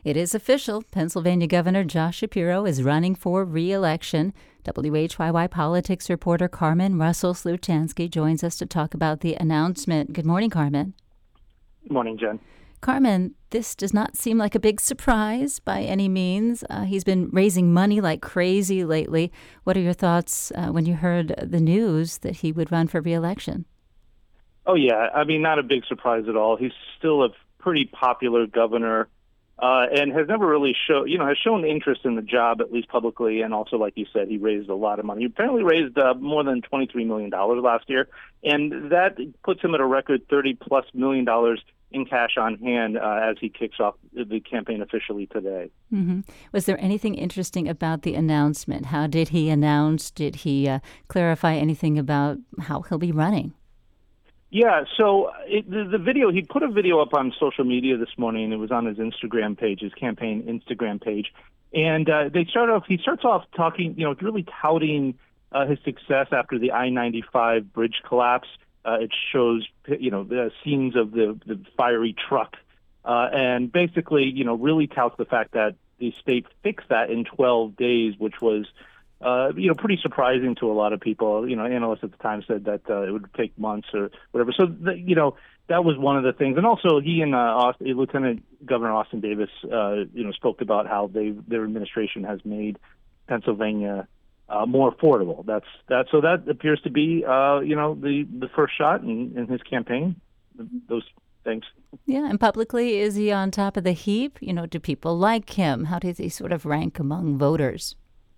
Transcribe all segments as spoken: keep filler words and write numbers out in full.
It is official. Pennsylvania Governor Josh Shapiro is running for re-election. W H Y Y politics reporter Carmen Russell-Sluchansky joins us to talk about the announcement. Good morning, Carmen. Good morning, Jen. Carmen, this does not seem like a big surprise by any means. Uh, he's been raising money like crazy lately. What are your thoughts uh, when you heard the news that he would run for re-election? Oh, yeah. I mean, not a big surprise at all. He's still a pretty popular governor uh, and has never really shown, you know, has shown interest in the job, at least publicly. And also, like you said, he raised a lot of money. He apparently raised uh, more than twenty-three million dollars last year. And that puts him at a record thirty plus million dollars in cash on hand uh, as he kicks off the campaign officially today. Mm-hmm. Was there anything interesting about the announcement? How did he announce? Did he uh, clarify anything about how he'll be running? Yeah, so it, the, the video, he put a video up on social media this morning. It was on his Instagram page, his campaign Instagram page. And uh, they start off, he starts off talking, you know, really touting uh, his success after the I ninety-five bridge collapse. Uh, it shows, you know, the scenes of the, the fiery truck uh, and basically, you know, really touts the fact that the state fixed that in twelve days, which was Uh, you know, pretty surprising to a lot of people. You know, analysts at the time said that uh, it would take months or whatever. So, the, you know, that was one of the things. And also, he and uh, Austin, Lieutenant Governor Austin Davis, uh, you know, spoke about how they their administration has made Pennsylvania uh, more affordable. That's that. So that appears to be, uh, you know, the the first shot in, in his campaign. Those things. Yeah, and publicly, is he on top of the heap? You know, do people like him? How does he sort of rank among voters?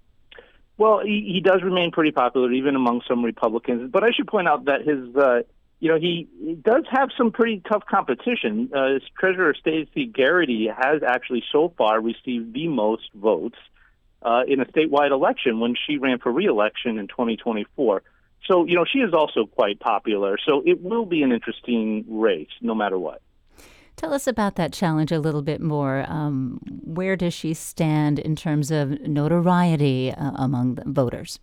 Well, he, he does remain pretty popular, even among some Republicans. But I should point out that his, uh, you know, he, he does have some pretty tough competition. Uh, his Treasurer Stacey Garrity has actually so far received the most votes uh, in a statewide election when she ran for re-election in twenty twenty-four. So, you know, she is also quite popular. So it will be an interesting race, no matter what. Tell us about that challenge a little bit more. Um, where does she stand in terms of notoriety uh, among the voters?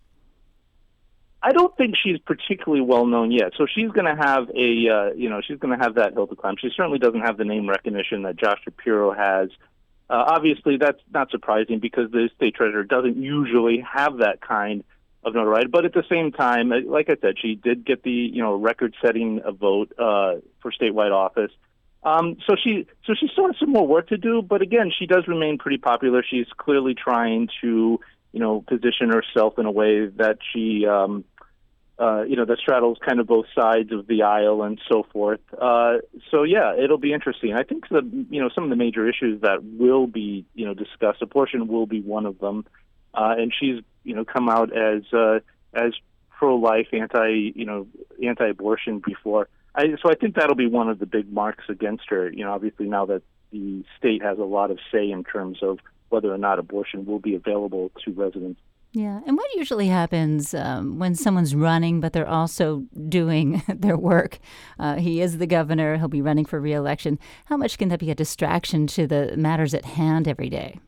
I don't think she's particularly well known yet. So she's going to have a, uh, you know, she's going to have that hill to climb. She certainly doesn't have the name recognition that Josh Shapiro has. Uh, obviously, that's not surprising because the state treasurer doesn't usually have that kind of notoriety. But at the same time, like I said, she did get the, you know, record-setting vote uh, for statewide office. Um, so she, so she still has some more work to do, but again, she does remain pretty popular. She's clearly trying to, you know, position herself in a way that she, um, uh, you know, that straddles kind of both sides of the aisle and so forth. Uh, so yeah, it'll be interesting. I think the, you know, some of the major issues that will be, you know, discussed, abortion will be one of them, uh, and she's, you know, come out as uh, as pro-life, anti, you know, anti-abortion before. I, so I think that'll be one of the big marks against her, you know, obviously now that the state has a lot of say in terms of whether or not abortion will be available to residents. Yeah. And what usually happens um, when someone's running, but they're also doing their work? Uh, he is the governor. He'll be running for re-election. How much can that be a distraction to the matters at hand every day?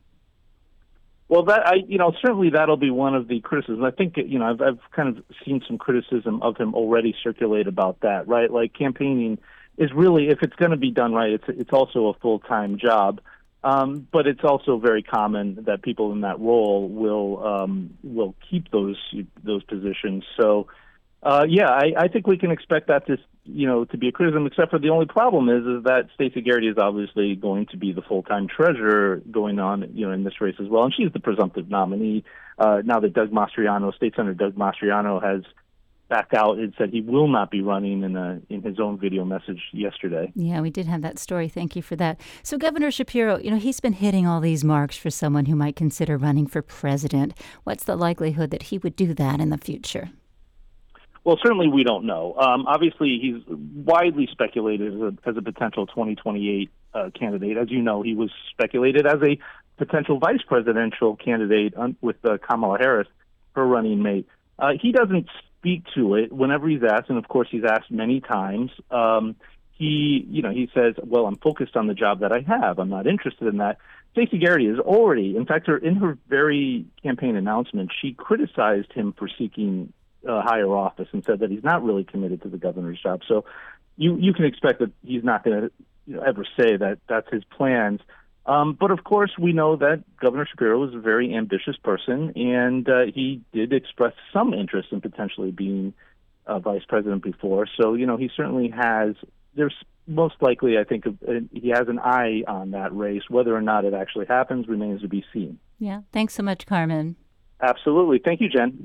Well, that I, you know, certainly that'll be one of the criticisms. I think, you know, I've, I've kind of seen some criticism of him already circulate about that, right? Like campaigning is really, if it's going to be done right, it's it's also a full-time job. Um, but it's also very common that people in that role will um, will keep those those positions. So, uh, yeah, I, I think we can expect that to, you know, to be a criticism, except for the only problem is, is that Stacey Garrity is obviously going to be the full-time treasurer going on, you know, in this race as well. And she's the presumptive nominee. Uh, now that Doug Mastriano, State Senator Doug Mastriano has backed out and said he will not be running in a, in his own video message yesterday. Yeah, we did have that story. Thank you for that. So Governor Shapiro, you know, he's been hitting all these marks for someone who might consider running for president. What's the likelihood that he would do that in the future? Well, certainly we don't know. Um, obviously, he's widely speculated as a, as a potential twenty twenty-eight uh, candidate. As you know, he was speculated as a potential vice presidential candidate on, with uh, Kamala Harris, her running mate. Uh, he doesn't speak to it whenever he's asked, and of course he's asked many times. Um, he, you know, he says, "Well, I'm focused on the job that I have. I'm not interested in that." Stacey Garrity is already, in fact, her in her very campaign announcement, she criticized him for seeking uh, higher office and said that he's not really committed to the governor's job. So you you can expect that he's not going to you know, ever say that that's his plans. Um, but of course, we know that Governor Shapiro is a very ambitious person, and uh, he did express some interest in potentially being uh, vice president before. So, you know, he certainly has, there's most likely, I think, uh, he has an eye on that race. Whether or not it actually happens remains to be seen. Yeah. Thanks so much, Carmen. Absolutely. Thank you, Jen.